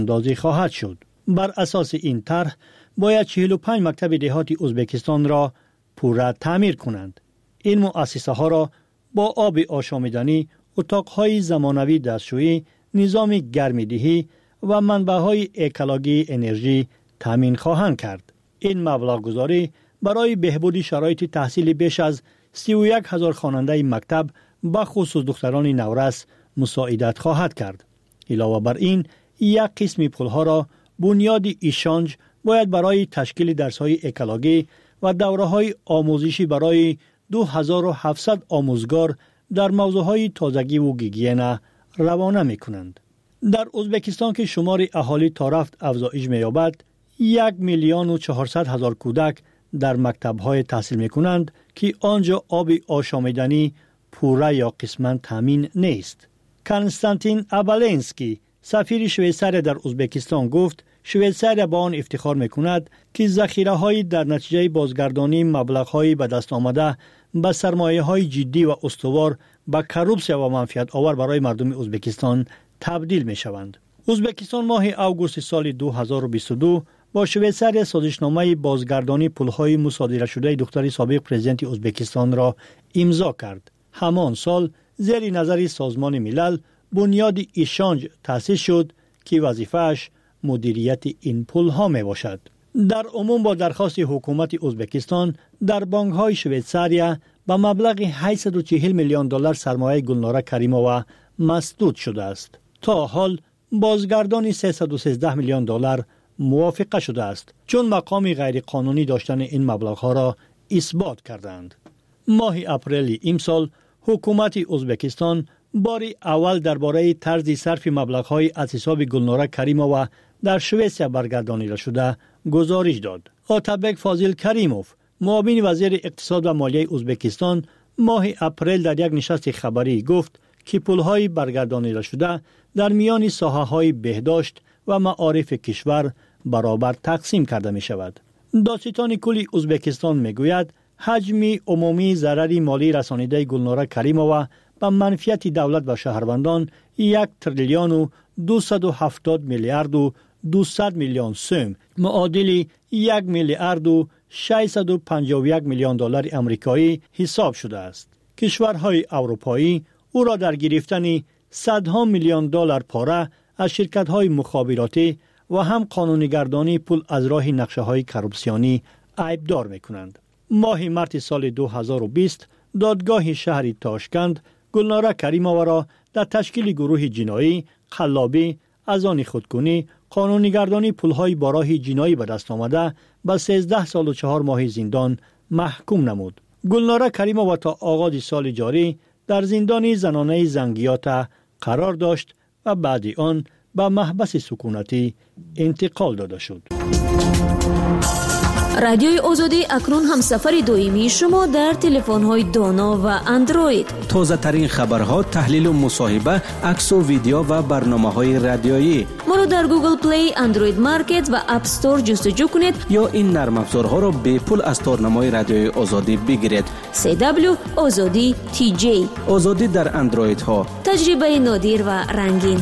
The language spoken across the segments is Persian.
اندازی خواهد شد. بر اساس این طرح باید 45 مکتب دهاتی ازبکستان را پورا تعمیر کنند. این مؤسسه ها را با آب آشامیدنی، اتاقهای زمانوی دستشویی، نظام گرمایدهی و منبعهای اکولوژی انرژی تامین خواهند کرد. این مبلغ گذاری برای بهبود شرایط تحصیل بیش از 31,000 خواننده مکتب به خصوص دختران نورس مساعدت خواهد کرد. علاوه بر این، یک قسم پولها را بنیاد ایشانج باید برای تشکیل درس‌های اکولوژی و دوره‌های آموزشی برای 2700 آموزگار در موضوعهای تازگی و گیگین روانه می‌کنند. در ازبکستان که شمار اهالی تا رفت افزایش می‌یابد، 1,400,000 کودک در مکتب‌های تحصیل می‌کنند که آنجا آب آشامیدنی پورا یا قسماً تامین نیست. کنستانتین ابالنسکی، سفیر شویساریا در ازبکستان گفت شویساریا با آن افتخار می‌کند که ذخیره‌های در نتیجه بازگردانی مبلغ‌های به دست آمده به سرمایه‌های جدی و استوار به کروپسیا و منفعت آور برای مردم ازبکستان تبدیل می‌شوند. ازبکستان ماه اوگوست سال 2022 با شویساریا سازشنامه بازگردانی پول‌های مصادره شده دختر سابق پرزیدنت ازبکستان را امضا کرد. همان سال زیر نظر سازمان ملل بنیاد ایشانج تأسیس شد که وظیفه‌اش مدیریت این پول‌ها میباشد. در عموم با درخواست حکومت ازبکستان در بانک‌های شویساریا به مبلغ 840 میلیون دلار سرمایه گلناره کریمووا مسدود شده است. تا حال بازگردانی 313 میلیون دلار موافقه شده است، چون مقام غیر قانونی داشتن این مبلغ‌ها را اثبات کردند. ماه اپریل امسال حکومت ازبکستان بار اول درباره طرز صرف مبلغ‌های از حساب گلناره کریمووا در شویساریا برگردانیده شده گزارش داد. آتابک فاضل کریموف، معاون وزیر اقتصاد و مالیه ازبکستان، ماه اپریل در یک نشست خبری گفت که پول‌های برگردانیده شده در میان ساحه‌های بهداشت و معارف کشور برابر تقسیم کرده می شود. دادستان کل ازبکستان می گوید حجم عمومی ضرر مالی رسانیده گلناره کریمووا به منفعت دولت و شهروندان 1,270 میلیارد و 200 میلیون سوم معادل 1,651 میلیون دلار آمریکایی حساب شده است. کشورهای اروپایی او را در گرفتن صدها میلیون دلار پاره از شرکت‌های مخابراتی و هم قانونیگردانی پول از راه نقشه‌های کروپسیونی عیبدار می‌کنند. ماه مارس سال 2020 دادگاه شهر تاشکند گلناره کریمووا را در تشکیل گروه جنایی، قلابی، از آن خودکنی، قانونیگردانی پول‌های با راه جنایی به دست آمده به 13 سال و 4 ماه زندان محکوم نمود. گلناره کریمووا تا آغاز سال جاری در زندان زنانه زنگیات قرار داشت و بعد آن به محبس سکونتی انتقال داده شد. رادیوی آزادی اکنون هم سفر دائمی شما در تلفن‌های دانا و اندروید. تازه ترین خبرها، تحلیل و مصاحبه، عکس و ویدیو و برنامه‌های رادیویی. ما را در گوگل پلی، اندروید مارکت و اپ استور جستجو کنید یا این نرم افزارها را به پول از تارنمای رادیوی آزادی بگیرید. CW آزادی TJ. آزادی در اندروید ها. تجربه نادر و رنگین.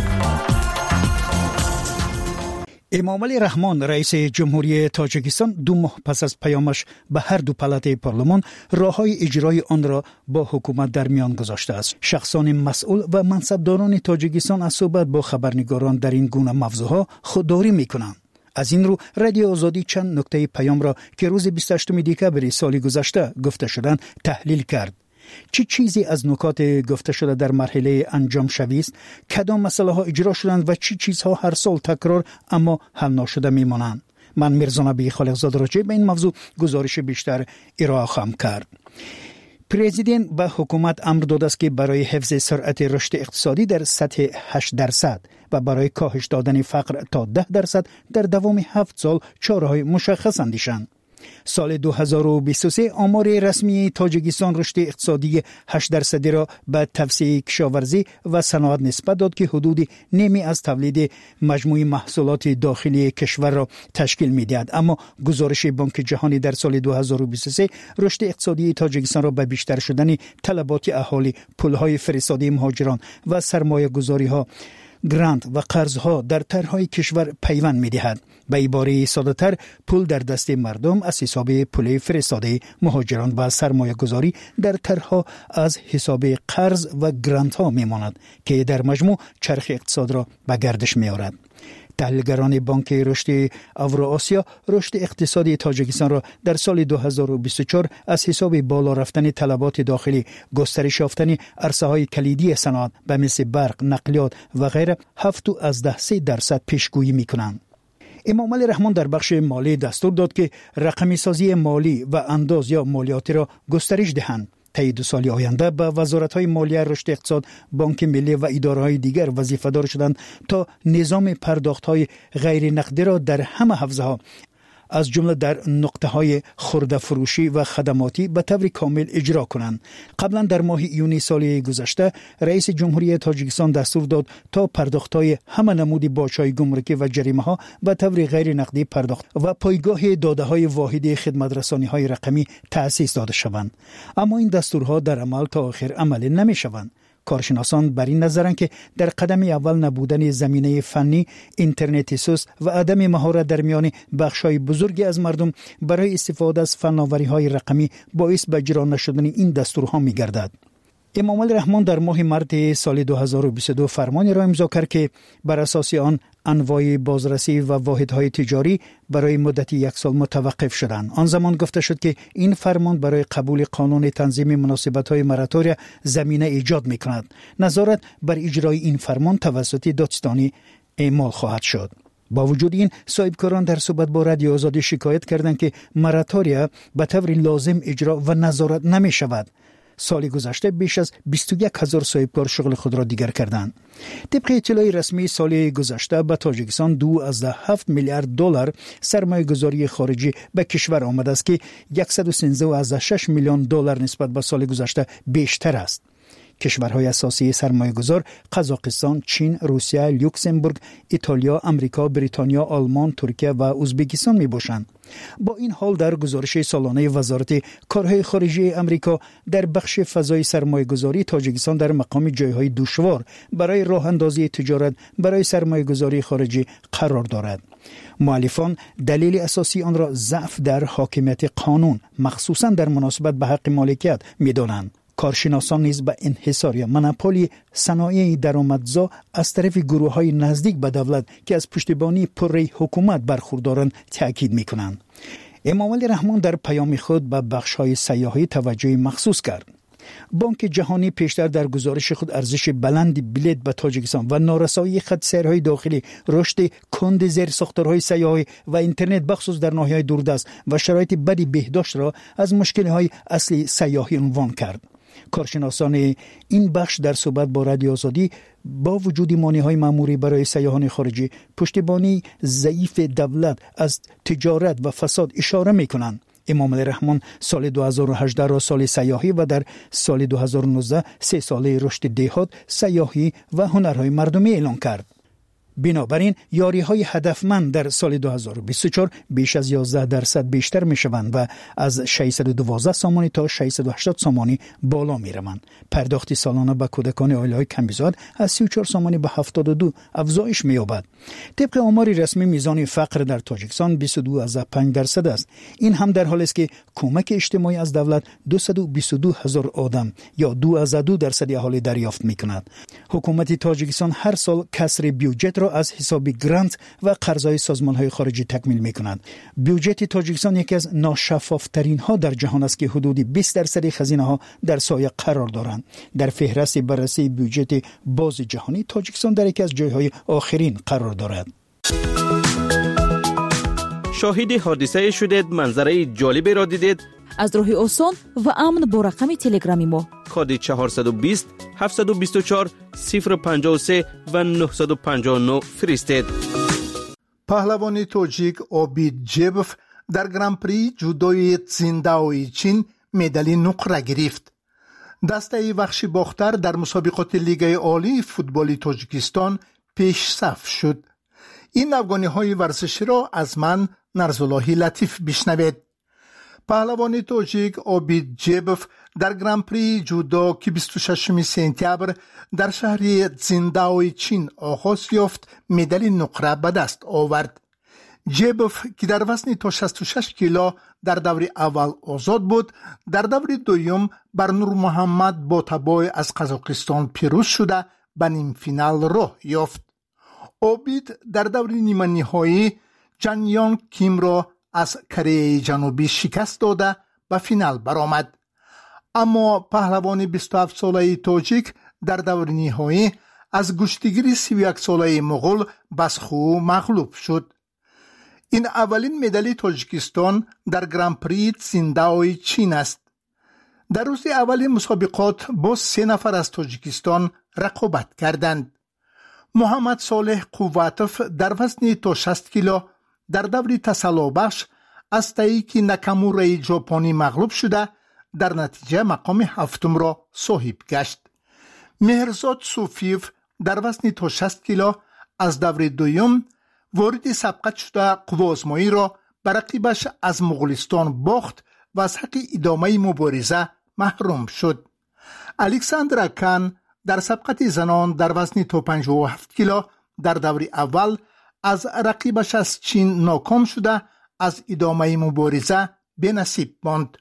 امامعلی رحمان رئیس جمهوری تاجیکستان 2 ماه پس از پیامش به هر دو پالات پارلمان راههای اجرای آن را با حکومت در میان گذاشته است. شخصان مسئول و منصبداران تاجیکستان از صحبت با خبرنگاران در این گونه موضوعها خودداری میکنند. از این رو رادیو آزادی چند نکته پیام را که روز 28 دکبر سال گذشته گفته شدند تحلیل کرد. چه چیزی از نکات گفته شده در مرحله انجام شوی است؟ کدام مسئله ها اجرا شدند و چه چیزها هر سال تکرار اما حل نشده میمانند؟ من میرزا نبی خالقزاده راجع به این موضوع گزارش بیشتر ارائه خواهم کرد. پرزیدنت به حکومت امر داده است که برای حفظ سرعت رشد اقتصادی در سطح 8% و برای کاهش دادن فقر تا 10% در دوام 7 سال چاره‌های مشخص اندیشند. سال 2023 آمار رسمی تاجیکستان رشد اقتصادی 8% را به توسعه کشاورزی و صنعت نسبت داد که حدود نیمی از تولید مجموع محصولات داخلی کشور را تشکیل می‌دهد. اما گزارش بانک جهانی در سال 2023 رشد اقتصادی تاجیکستان را به بیشتر شدن طلبات اهالی، پول‌های فرستاده مهاجران و سرمایه‌گذاری‌ها گرانت و قرضها در طرحهای کشور پیوند می‌دهد. به عباره ساده‌تر، پول در دست مردم از حساب پول فرستاده مهاجران و سرمایه‌گذاری در طرحها از حساب قرض و گرانت ها می‌ماند که در مجموع چرخ اقتصاد را به گردش می‌آورد. تحلیلگران بانک رشد اوراسیا رشد اقتصادی تاجیکستان را در سال 2024 از حساب بالا رفتن طلبات داخلی، گسترش یافتن عرصه‌های کلیدی صنعت به مثل برق، نقلیات و غیره 7.3% پیشگویی می‌کنند. امام علی رحمان در بخش مالی دستور داد که رقمی سازی مالی و انداز یا مالیاتی را گسترش دهند. طی 2 سال آینده به وزارت‌های مالیه، رشد اقتصاد، بانک ملی و اداره‌های دیگر وظیفه‌دار شدند تا نظام پرداخت‌های غیر نقدی را در همه حوزه‌ها از جمله در نقطه‌های خرده فروشی و خدماتی به طور کامل اجرا کنند. قبلا در ماه یونی سال گذشته رئیس جمهوری تاجیکستان دستور داد تا پرداخت‌های همه نمود باج‌های گمرکی و جریمه‌ها به طور غیر نقدی پرداخت و پایگاه داده‌های واحد خدمت‌رسانی‌های رقمی تأسیس داده شوند. اما این دستورها در عمل تا آخر عملی نمی‌شوند. کارشناسان بر این نظرند که در قدم اول نبودن زمینه فنی، اینترنت سوست و عدم مهارت در میان بخش‌های بزرگی از مردم برای استفاده از فناوری‌های رقمی باعث به اجرا نشدن این دستورها می‌گردد. امام علی رحمان در ماه مارس سال 2022 فرمانی را امضا کرد که بر اساس آن انواع بازرسی و واحدهای تجاری برای مدت 1 سال متوقف شدند. آن زمان گفته شد که این فرمان برای قبول قانون تنظیم مناسبت‌های مراتوری زمینه ایجاد می‌کند. نظارت بر اجرای این فرمان توسط دادستانی اعمال خواهد شد. با وجود این، صاحبکاران در صحبت با رادیو آزادی شکایت کردند که مراتوریا به طور لازم اجرا و نظارت نمی‌شود. سال گذشته بیش از 21,000 صاحبکار شغل خود را دیگر کردند. طبق اطلاع رسمی سال گذشته به تاجیکستان 2.7 میلیارد دلار سرمایه گذاری خارجی به کشور آمده است که 113.6 میلیون دلار نسبت به سال گذشته بیشتر است. کشورهای اساسی سرمایه گذار قزاقستان، چین، روسیه، لوکزامبورگ، ایتالیا، امریکا، بریتانیا، آلمان، ترکیه و ازبکستان می باشند. با این حال در گزارش سالانه وزارت کارهای خارجی امریکا در بخش فضای سرمایه گذاری تاجیکستان در مقام جایهای دشوار برای راه اندازی تجارت برای سرمایه گذاری خارجی قرار دارد. مؤلفان دلیل اساسی آن را ضعف در حاکمیت قانون مخصوصا در مناسبت به حق مالکیت می دانند. کارشناسان نیز به انحصار یا مونوپولی صنایع درآمدزا از طرف گروه‌های نزدیک به دولت که از پشتیبانی پره حکومت برخوردارند تاکید می‌کنند. امام علی رحمان در پیام خود به بخش‌های سیاحی توجه مخصوص کرد. بانک جهانی پیشتر در گزارش خود ارزش بلند بلیط به تاجیکستان و نارسایی خط سیرهای داخلی، رشد کند زیر ساختارهای سیاحی و اینترنت بخصوص در ناحیه‌های دوردست و شرایط بدی بهداشت را از مشکل‌های اصلی سیاحی عنوان کرد. کارشناسان این بخش در صحبت با رادیو آزادی با وجود مانع‌های مأموری برای سیاحان خارجی، پشتیبانی ضعیف دولت از تجارت و فساد اشاره می‌کنند. امام علی رحمان سال 2018 را سال سیاحی و در سال 2019 3 ساله رشد دهات، سیاحی و هنرهای مردمی اعلان کرد. بنابراین یاری‌های هدفمند در سال 2024 بیش از 11% بیشتر می‌شوند و از 612 سامانی تا 680 سامانی بالا می‌روند. پرداخت سالانه به کودکان عائله‌های کم‌بزاد از 34 سامانی به 72 افزایش می‌یابد. طبق آمار رسمی میزان فقر در تاجیکستان 22.5% است. این هم در حالی است که کمک اجتماعی از دولت 222,000 آدم یا 2.2% اهالی دریافت می‌کند. حکومت تاجیکستان هر سال کسر بودجه را از حساب گرانت و قرضهای سازمان‌های خارجی تکمیل می‌کند. بودجه تاجیکستان یکی از ناشفاف‌ترین ها در جهان است که حدود 20% خزینه‌ها در سایه قرار دارند. در فهرست بررسی بودجه باز جهانی تاجیکستان در یکی از جای‌های آخرین قرار دارد. شاهد حادثه شدید، منظره جالبی را دیدید؟ از راه آسان و امن با رقم تلگرامی ما کد 420 724 053 و 959 فرستید. پهلوان تاجیک آبید جیبف در گرانپری جودوی تسینداوی چین مدال نقره گرفت. دسته وحشی باختر در مسابقات لیگ عالی فوتبال تاجیکستان پیش صف شد. این افغانی های ورزشی را از من نرزاللهی لطیف بشنوید. پهلوان تاجیک اوبید جیبف در گرانپری جودو که 26 سپتامبر در شهر تسینداو چین آغاز یافت مدال نقره به دست آورد. جیبف که در وزن تا 66 کیلو در دور اول آزاد بود، در دور دوم بر نور محمد با تبای از قزاقستان پیروز شده به نیم فینال راه یافت. اوبید در دور نیمه نهایی جان یونگ کیم را از کره جنوبی شکست داده به فینال برآمد. اما پهلوان 27 ساله تاجیک در دور نهایی از گشتگیر 31 ساله مغول بسخو مغلوب شد. این اولین مدال تاجیکستان در گرانپری تسینداو چین است. در روز اول مسابقات باز 3 نفر از تاجیکستان رقابت کردند. محمد صالح قواتف در وزن تا 60 کیلو در دور تسلابخش از تاییکی ناکامورای ژاپنی مغلوب شده در نتیجه مقام هفتم را صاحب گشت. مهرزاد صوفیف در وزن تا 60 کیلو از دور دوم وارد سبقت شده قوازمایی را بر رقیبش از مغولستان باخت و از حق ادامه مبارزه محروم شد. الکساندر کان در سبقت زنان در وزن تا 57 کیلو در دور اول از رقیبش از چین ناکام شده از ادامه مبارزه به نصیب ماند.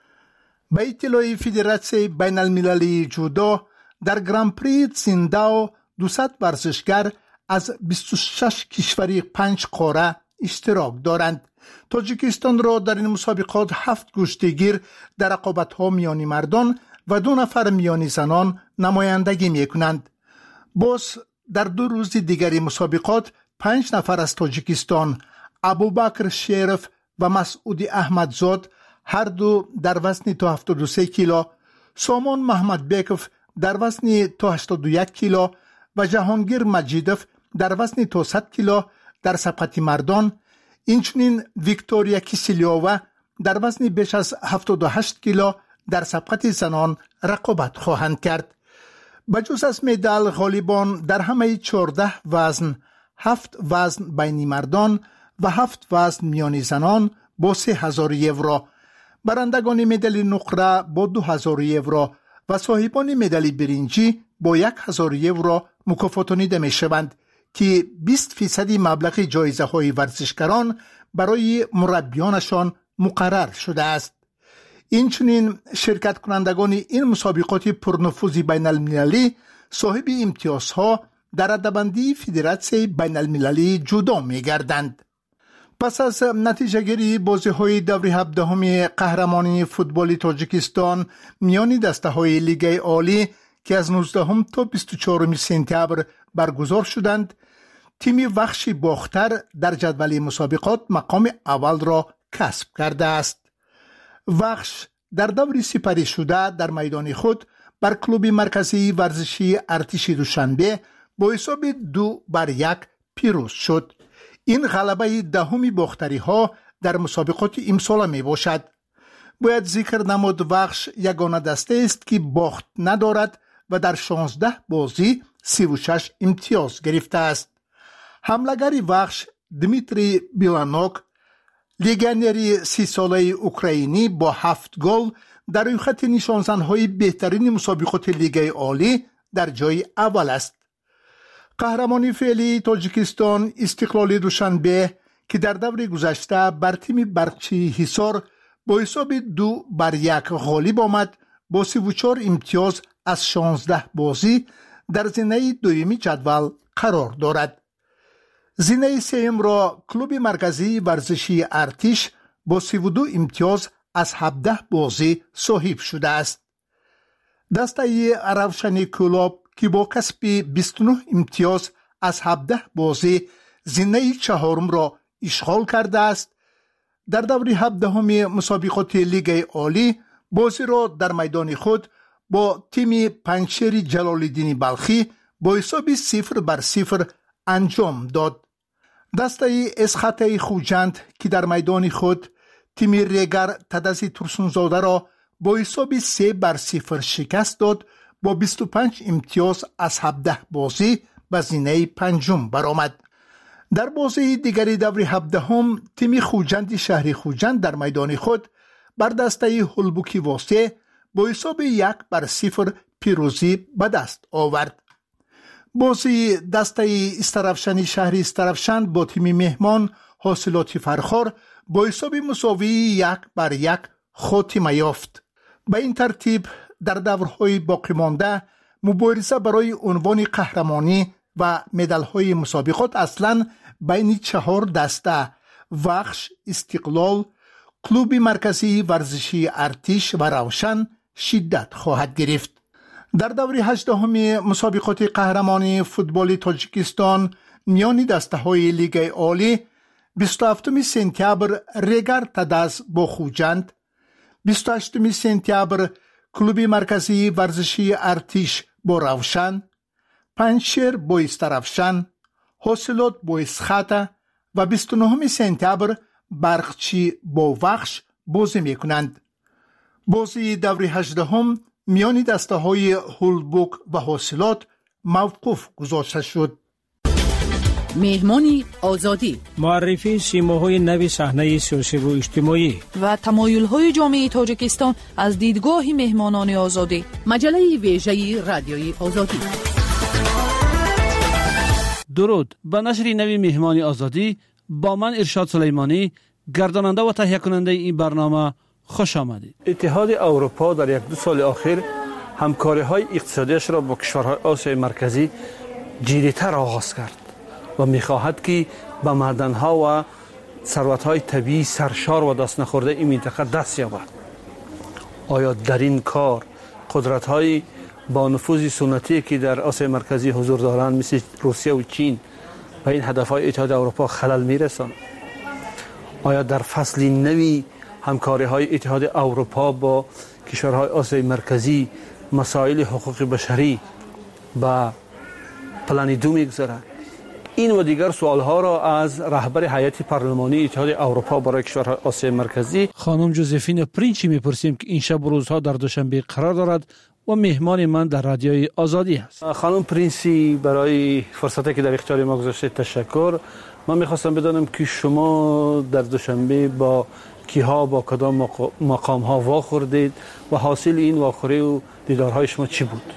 به اطلاع فدراسیون بین المللی جودو در گرانپری تسینداو 200 ورزشگر از 26 کشوری 5 قاره اشتراک دارند. تاجیکستان را در این مسابقات 7 کشتیگیر در رقابت‌ها میان مردان و 2 نفر میان زنان نمایندگی می‌کنند. باز در 2 روز دیگری مسابقات 5 نفر از تاجیکستان، ابوبکر شریف و مسعود احمدزاد هر دو در وزن تا 73 کیلو، سامان محمد بیکوف در وزن تا 81 کیلو و جهانگیر مجیدوف در وزن تا 100 کیلو در سبقت مردان، اینچنین ویکتوریا کیسلیووا در وزن بیش از 78 کیلو در سبقت زنان رقابت خواهند کرد. بجز از مدال غالبان در همه 14 وزن، 7 وزن بین مردان و 7 وزن میان زنان با 3000 یورو، برندگان مدال نقره با 2000 یورو و صاحبان مدال برنجی با 1000 یورو مکافاتانیده می شوند که 20% مبلغ جایزه های ورزشکاران برای مربیانشان مقرر شده است. اینچنین شرکت کنندگان این مسابقات پرنفوذ بین المللی صاحب امتیازها در رده‌بندی فدراسیون بین المللی جودو می گردند. پس از نتیجه گیری بازی های دور 17 قهرمانی فوتبال تاجیکستان میان دسته های لیگ عالی که از 19 تا 24 سپتامبر برگزار شدند، تیم وخش باختر در جدول مسابقات مقام اول را کسب کرده است. وخش در دور سپری شده در میدان خود بر کلوب مرکزی ورزشی ارتش دوشنبه با حساب 2-1 پیروز شد. این غلبه دهمی باختری ها در مسابقات امسال می باشد. باید ذکر نمود وخش یگانه دسته است که باخت ندارد و در 16 بازی 36 امتیاز گرفته است. حمله‌گر وخش دمیتری بیلانوک، لیگنری 30 ساله اوکراینی با 7 گل در روی خط نشانزن‌های بهترین مسابقات لیگ عالی در جای اول است. قهرمانی فعلی تاجیکستان استقلال دوشنبه که در دور گذشته بر تیم برقچی حصار با حساب 2-1 غالب آمد، با 34 امتیاز از 16 بازی در زینه دومی جدول قرار دارد. زینه سوم را کلوب مرکزی ورزشی ارتش با 32 امتیاز از 17 بازی صاحب شده است. دسته روشن کلوب که با کسب 29 امتیاز از 17 بازی زینه چهارم را اشغال کرده است. در دور 17 مسابقات لیگ عالی بازی را در میدان خود با تیم پنجشیر جلال‌الدین بلخی با حساب 0-0 انجام داد. دسته اسخطه خوجند که در میدان خود تیم ریگر تدزی ترسونزاده را با حساب 3-0 شکست داد، با 25 امتیاز از 17 بازی به زینه پنجم برآمد. در بازی دیگری دور 17 تیم خوجند شهر خوجند در میدان خود بر دسته هولبوکی واسه با حساب 1-0 پیروزی به دست آورد. بازی دسته استرافشانی شهری استرافشان با تیم مهمان حاصلات فرخار با حساب مساوی 1-1 خاتمه یافت. به این ترتیب در دورهای باقی مانده مبارزه برای عنوان قهرمانی و مدال‌های مسابقات اصلاً بین 4 دسته وخش، استقلال، کلوب مرکزی ورزشی ارتش و روشن شدت خواهد گرفت. در دور 18 مسابقات قهرمانی فوتبال تاجیکستان میان دسته‌های لیگ عالی 27 سپتامبر رگر تداز با خوجند، 28 سپتامبر کلوب مرکزی ورزشی ارتش با روشن، پنجشیر با استرافشان، حاصلات با اسخاته و 29 سپتامبر برخچی با وخش بازی میکنند. بازی دور 18 میان دسته های هولبوک و حاصلات موقوف گذاشته شد. مهمانی آزادی، معرفی سیماهای نوی صحنه سیاسی و اجتماعی و تمایل‌های جامعه تاجیکستان از دیدگاه مهمانان آزادی. مجله ویژه رادیوی آزادی. درود، به نشر نوی مهمانی آزادی با من ارشاد سلیمانی، گرداننده و تهیه کننده این برنامه، خوش آمدید. اتحاد اروپا در 1-2 سال اخیر همکاری‌های اقتصادیش را با کشورهای آسیای مرکزی جدی‌تر آغاز کرد و می‌خواهد که به معدن‌ها و ثروت‌های طبیعی سرشار و دست نخورده این منطقه دست یابد. آیا در این کار قدرت‌های با نفوذ سنتی که در آسیای مرکزی حضور دارند مثل روسیه و چین به این هدف‌های اتحاد اروپا خلل می‌رساند؟ آیا در فصل نوی همکاری‌های اتحاد اروپا با کشورهای آسیای مرکزی مسائل حقوق بشری به پلان 2 می‌گذارد؟ این و دیگر سوال‌ها را از رهبر هیئت پارلمانی اتحاد اروپا برای کشورهای آسیای مرکزی خانم جوزفین پرینچی می‌پرسیم که این شب و روزها در دوشنبه قرار دارد و مهمان من در رادیوی آزادی است. خانم پرینسی، برای فرصتی که در اختیار ما گذاشته تشکر. من می‌خواستم بدانم که شما در دوشنبه با کیها با کدام مقام‌ها واخوردید و حاصل این واخوری و دیدارهای شما چی بود؟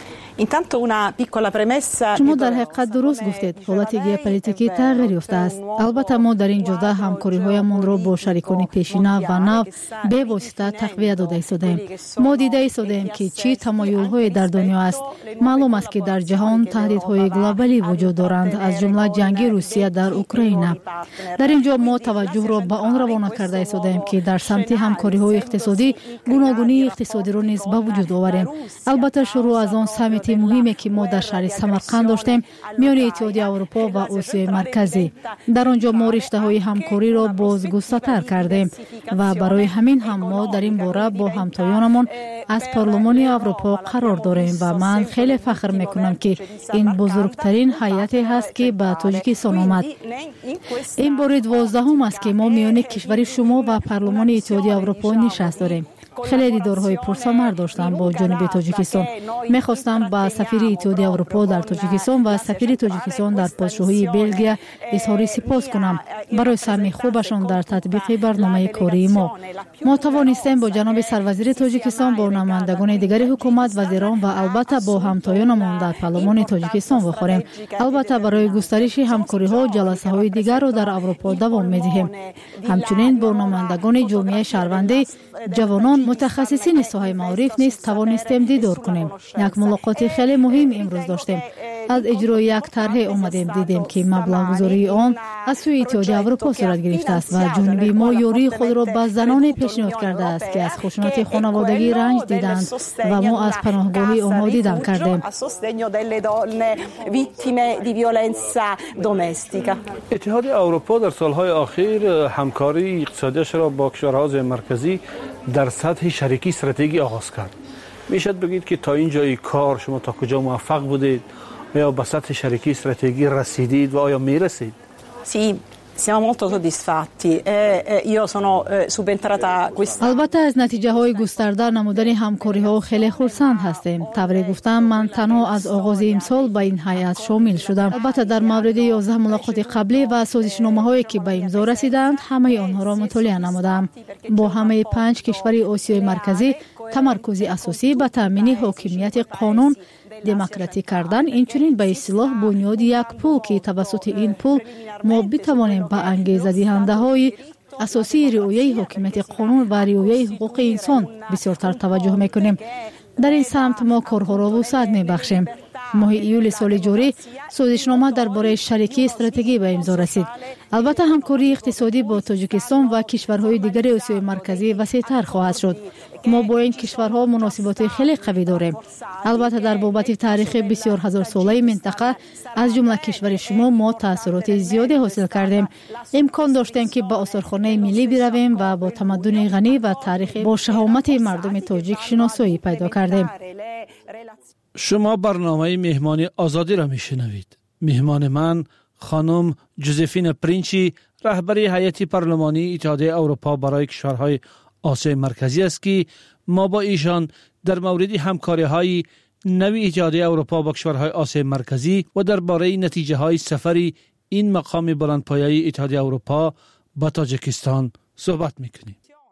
شما در حقیقت درست گفتید. حالت ژئوپلیتیکی تغییر یافته است. البته ما در این جهت همکاری‌هایمان را با شریکان پیشینه و نو به واسطه تقویت داده ایستادیم. ما دیده ایستادیم که چه تمایل‌هایی در دنیا است. معلوم است که در جهان تهدیدهای گلوبالی وجود دارند، از جمله جنگ روسیه در اوکراین. در اینجا ما توجه را به آن روانه کرده ایستادیم که در سمت همکاری‌های اقتصادی گوناگونی اقتصادی را نیز به وجود آوریم. البته شروع از آن سمیت مهمی که ما در شهر سمرقند داشتیم میان اتحادیه اروپا و آسیای مرکزی، در آنجا ما رشته‌های همکاری را بازگسترتر کردیم و برای همین هم ما در این باره با همتایانمان از پارلمان اروپا قرار داریم و من خیلی فخر میکنم که این بزرگترین هیئتی هست که به تاجیکستان آمد. این بار 12 است که ما میان کشور شما و پارلمان اتحادیه اروپا نشست داریم. خیلی دیدارهای پرثمر داشتم با جانب تاجیکستان. میخواستم با سفیر اتحادیه اروپا در تاجیکستان و سفیر تاجیکستان در پادشاهی بلژیک اظهار سپاس کنم برای سهم خوبشان در تطبیق برنامه کاری ما. ما توانستیم با جناب سروزیر تاجیکستان، با نمایندگان دیگر حکومت، وزیران و البته با همتایانمان در پارلمان تاجیکستان بخوریم. البته برای گسترش همکاری‌ها جلسه‌های دیگر را در اروپا دوام می‌دهیم. همچنین با نمایندگان جامعه شهروندی، جوانان، متخصصین ساحه معارف نیز توانستیم دیدار کنیم. یک ملاقات خیلی مهم امروز داشتیم. از اجرای یک طرح آمدیم دیدیم که مبلغ گذاری آن از سوی اتحادیه اروپا صورت گرفته است و جانب ما یاری خود را به زنان پیشنهاد کرده است که از خشونت خانوادگی رنج دیدند و ما از پناهگاهی آنها دیدن کردیم. اتحاد اروپا در سالهای اخیر همکاری اقتصادیش را با کشورهای مرکزی در سطح شریکی استراتژی آغاز کرد. میشد بگید که تا این جای کار شما تا کجا موفق بودید؟ یا به سطح شریکی استراتژی رسیدید و آیا میرسید؟ Siamo molto soddisfatti e io sono subentrata questa. البته از نتیجه های گسترده نمودن همکاری ها خیلی خرسند هستیم. طبری گفتم من تنها از آغاز امسال به این هیئت شامل شدم. البته در مورد 11 ملاقات قبلی و سازشنامه هایی که به امضا رسیدند همه آنها را مطالعه نمودم. با همه 5 کشور آسیای مرکزی تمرکز اساسی به تامین حاکمیت قانون، دموکراتی کردن، اینچنین به اصطلاح بنیاد یک پول که توسط این پول ما بتوانیم به انگیزه دهنده های اساسی رعایت حاکمیت قانون و رعایت حقوق انسان بسیارتر توجه میکنیم. در این سمت ما کارها را وسعت میبخشیم. ماه ایول سال جاری سازشنامه درباره شریکی استراتژی به امضا رسید. البته همکاری اقتصادی با تاجیکستان و کشورهای دیگر آسیای مرکزی وسیع‌تر خواهد شد. ما با این کشورها مناسبات خیلی قوی داریم. البته در بابت تاریخ بسیار هزار ساله منطقه از جمله کشور شما ما تاثیرات زیادی حاصل کردیم. امکان داشتیم که به آثارخانه ملی برویم و با تمدن غنی و تاریخ با شهامت مردم تاجیک شناسایی پیدا کردیم. شما برنامه مهمانی آزادی را میشنوید. مهمان من خانم جوزفین پرینچی رهبری هیئت پارلمانی اتحادیه اروپا برای کشورهای آسیای مرکزی است که ما با ایشان در مورد همکاری‌های نوی اتحادیه اروپا با کشورهای آسیای مرکزی و درباره نتیجه‌های سفر این مقام بلندپایه اتحادیه اروپا به تاجیکستان صحبت می‌کنیم.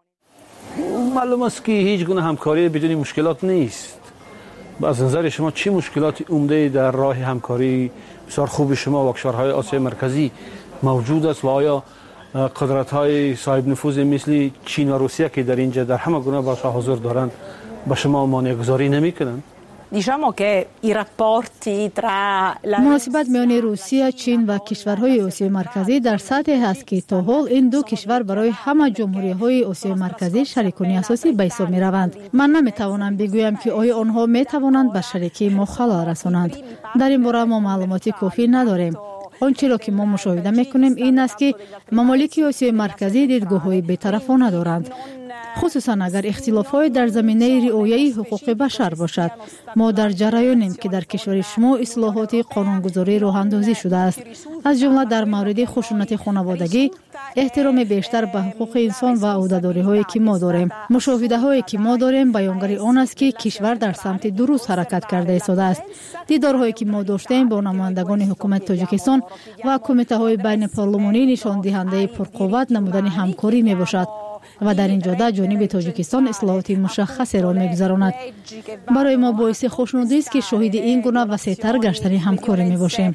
معلوم است که هیچ گونه همکاری بدون مشکلات نیست. از نظر شما چی مشکلات عمده در راه همکاری بسیار خوب شما و کشورهای آسیای مرکزی موجود است و آیا قدرت‌های صاحب نفوذ مثل چین و روسیه که در اینجا در همه گونه بخش‌ها حضور دارند به شما مانع‌گذاری نمی‌کنند؟ Diciamo che i rapporti tra مناسبت میان روسیه، چین و کشورهای آسیای مرکزی در سطحی است که تا حال این دو کشور برای همه جمهوری‌های آسیای مرکزی شریکانی اساسی به حساب می‌روند. من نمی‌توانم بگویم که آیا آنها می‌توانند به شریکی ما خلل رسانند. در این باره ما معلوماتی کافی نداریم. آنچه را که ما مشاهده می‌کنیم این است که ممالک آسیای مرکزی دیدگاه‌های بی‌طرفانه دارند، خصوصا اگر اختلاف‌های در زمینه رعایت حقوق بشر باشد. ما در جریانیم که در کشور شما اصلاحات قانونگذاری راه‌اندازی شده است، از جمله در مورد خشونت خانوادگی، احترام بیشتر به حقوق انسان و عهده‌داری‌هایی که ما داریم. مشاهده‌هایی که ما داریم بیانگر آن است که کشور در سمت درست حرکت کرده ایستاده است. دیدارهایی که ما داشتیم با نمایندگان حکومت تاجیکستان و کمیته‌های بین پارلمانی نشان دهنده پرقوت نمودن همکاری میباشد و در این جهت جانب تاجیکستان اصلاحات مشخصی را می‌گذراند. برای ما باعث خوشنودی است که شاهد این گونه وسیع‌تر گشتن همکاری میباشیم.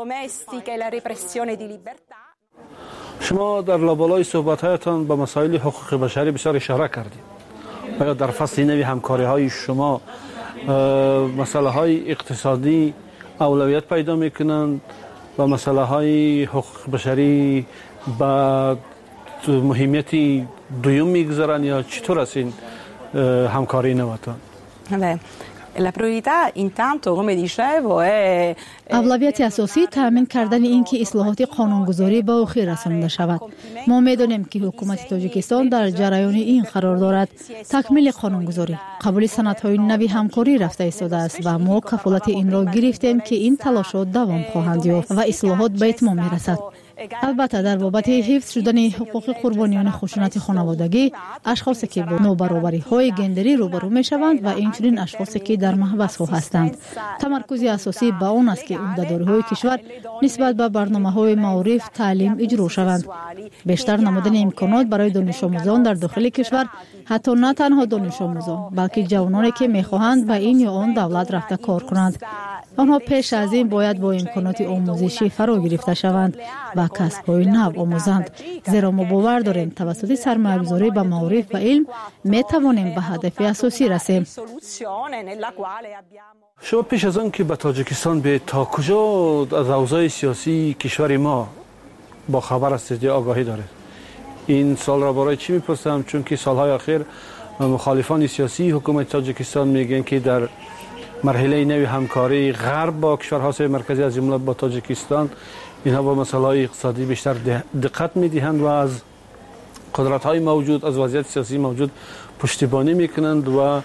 شما در لابلای صحبت‌هایتان به مسائل حقوق بشری بسیار اشاره کردید. آیا در فصل نوی همکاری‌های شما مسائل اقتصادی اولویت پیدا می‌کنند و مسائل حقوق بشری با مهمیت دوم میگذارن یا چطور است این همکاری نوتان؟ La priorità intanto come dicevo è اولویت اساسی تامین کردن اینکه اصلاحات قانونگذاری به آخر رسانده شود. ما می‌دانیم که حکومت تاجیکستان در جریان این قرار دارد تکمیل قانونگذاری، قبول سندهای نوی همکاری رفته ایستاده است و ما کفالت این را گرفتیم که این تلاشات دوام خواهند یافت و اصلاحات به اتمام می‌رسد. البته در بابت حفظ شدن حقوق قربانیان خشونت خانوادگی، اشخاصی که با نابرابری‌های گندری روبرو می‌شوند و اینچنین اشخاصی که در محبس هستند، تمرکز اساسی به آن است که عهده‌داری‌های کشور نسبت به برنامه‌های معارف، تعلیم اجرا شوند. بیشتر نمودن امکانات برای دانش آموزان در داخل کشور، حتی نه تنها دانش آموزان بلکه جوانانی که می‌خواهند به این یا آن دولت رفته کار کنند، آنها پیش از این باید با امکانات آموزشی فرا گرفته شوند و کسب‌های نو آموزند، زیرا ما باور داریم توسط سرمایه‌گذاری به معارف و علم می‌توانیم به هدف اساسی رسیم. شما پیش از آن که به تاجیکستان به تا کجا از اوضاع سیاسی کشور ما با خبر هستید یا آگاهی دارید؟ این سال را برای چی میپرسم؟ چون که سالهای اخیر مخالفان سیاسی حکومت تاجیکستان میگن که در مرحله نوی همکاری غرب با کشورهای آسیای مرکزی از جمله با تاجیکستان اینها با مسائل اقتصادی بیشتر دقت میدهند و از قدرت‌های موجود، از وضعیت سیاسی موجود پشتیبانی میکنند و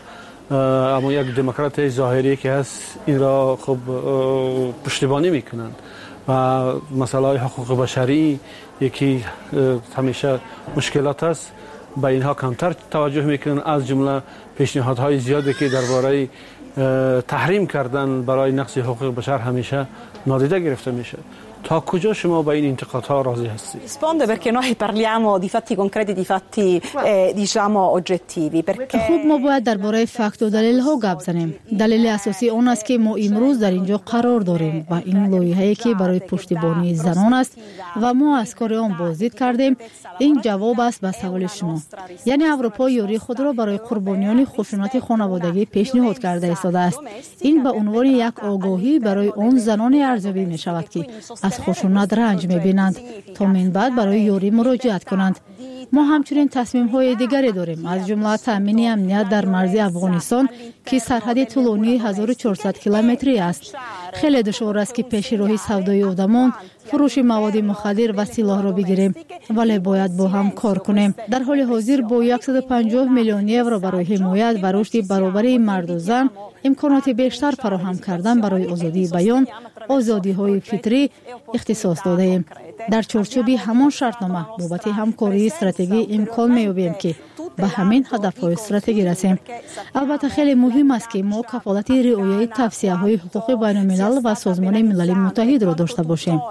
اما یک دموکرات ظاهری که هست این را خب پشتیبانی میکنند و مسائل حقوق بشری یکی همیشه مشکلات است، به اینها کمتر توجه میکنن، از جمله پیشنهادهای زیادی که درباره تحریم کردن برای نقض حقوق بشر همیشه نادیده گرفته میشه. تا کجا شما با این انتقادها راضی هستید؟ Risponde perché noi parliamo di fatti concreti, di fatti diciamo oggettivi. خوب ما باید درباره فکت و دلیل ها گپ زنیم. دلیل اساسی اون است که ما امروز در اینجا قرار داریم و این لایحه‌ای که برای پشتیبانی زنان است و ما از کار آن بازدید کردیم. این جواب است به سوال شما. یعنی اروپا یاری خود را برای قربانیان خشونت خانوادگی پیشنهاد کرده ایستاده است. این به عنوان یک آگاهی برای آن زنان ارزیابی می شود که از خشونت رنج می‌بینند تا من بعد برای یاری مراجعت کنند. ما همچنین تصمیم‌های دیگری داریم، از جمله تامین امنیت در مرز افغانستان که سرحد طولانی 1400 کیلومتری است. خیلی دشوار است که پیش راه سودای آدمان، فروش مواد مخدر و سلاح را بگیریم، ولی باید با هم کار کنیم. در حال حاضر با 150 میلیون یورو برای حمایت و رشد برابری مرد و زن امکانات بیشتر فراهم کردن برای آزادی بیان، آزادی‌های فطری اختصاص داده ایم. در چارچوب همان شرطنامه بابت همکاری استراتژی امکان می‌یابیم که به همین هدف‌های استراتژی رسیم. البته خیلی مهم است که ما کفالت رعایت توصیه‌های حقوق بین‌الملل و سازمان ملل متحد را داشته باشیم.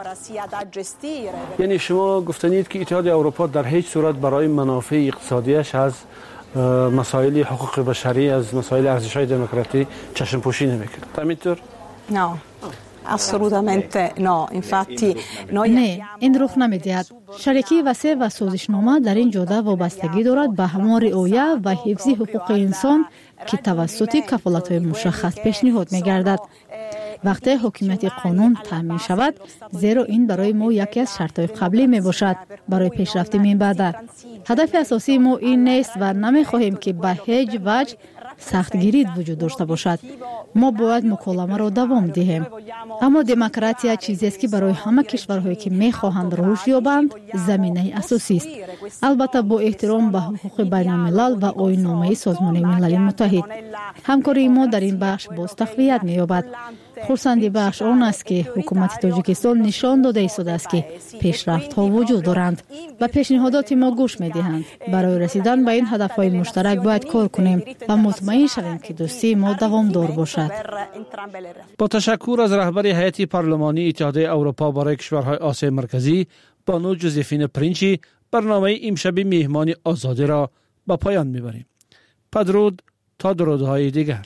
یعنی شما گفتنید که اتحاد اروپا در هیچ صورت برای منافع اقتصادیش از مسائل حقوق بشری، از مسائل ارزش‌های دموکراسی چشم پوشی نمی‌کند. همینطور؟ No. Assolutamente no, infatti noi نه، این رخ نمی‌دهد. شریکی وسیع و سازشنامه در این جهت وابستگی دارد به همان رعایت و حفظ حقوق انسان که توسط کفالت‌های مشخص پیشنهاد می‌گردد. وقتی حکومت قانون تامین شود، زیرا این برای ما یکی از شرط‌های قبلی میباشد برای پیشرفت من بعد. هدف اساسی ما این نیست و نمی‌خواهیم که به هیچ وجه سختگیری وجود داشته باشد. ما باید مکالمه را دوام دهیم. اما دموکراسی چیزی است که برای همه کشورهایی که می‌خواهند رشد یابند زمینه اساسی است. البته با احترام به حقوق بین‌الملل و آیین‌نامه سازمان ملل متحد. همکاری ما در این بخش باز تقویت می‌یابد. خرسندی بخش آن است که حکومت تاجیکستان نشان داده ایستاده است که پیشرفت‌ها وجود دارند و پیشنهادات ما گوش می‌دهند. برای رسیدن به این هدف‌های مشترک باید کار کنیم و مطمئن شویم که دوستی ما دوامدار باشد. با تشکر از رهبر هیئت پارلمانی اتحادیه اروپا برای کشورهای آسیای مرکزی بانو جوزفین پرینچی، برنامه امشب مهمان آزادی را به پایان می‌بریم. بدرود تا درودهای دیگر.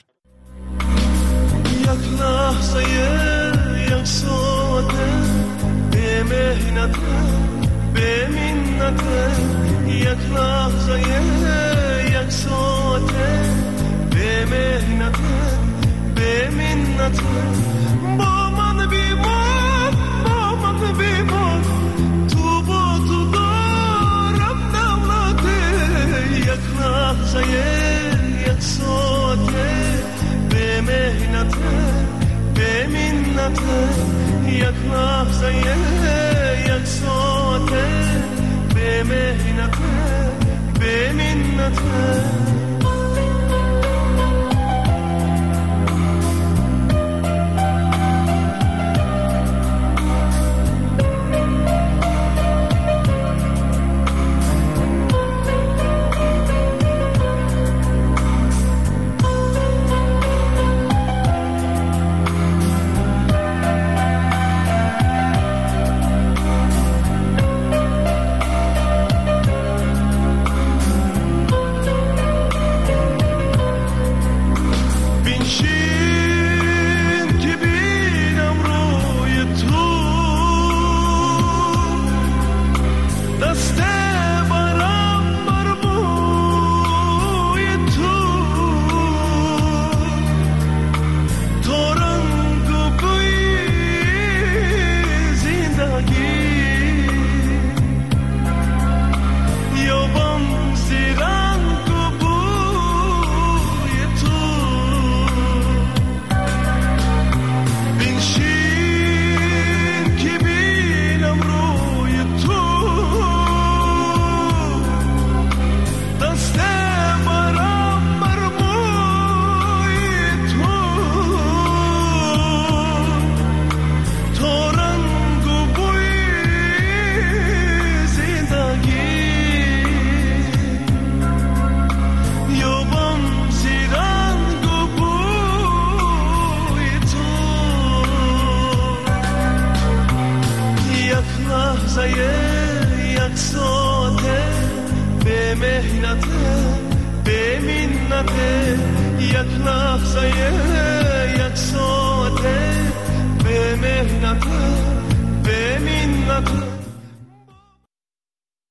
یک لحظه یک ساعته به مهنت به منت، یک لحظه یک ساعته به مهنت به منت، با من بیمان با من بیمان، تو با تو دارم دولته، یک لحظه یک ساعته به مهنت به منت، یک لحظه یک ساعته به مهنت به منت. مهنت به منت یک لحظه یک ساعت به مهنت به منت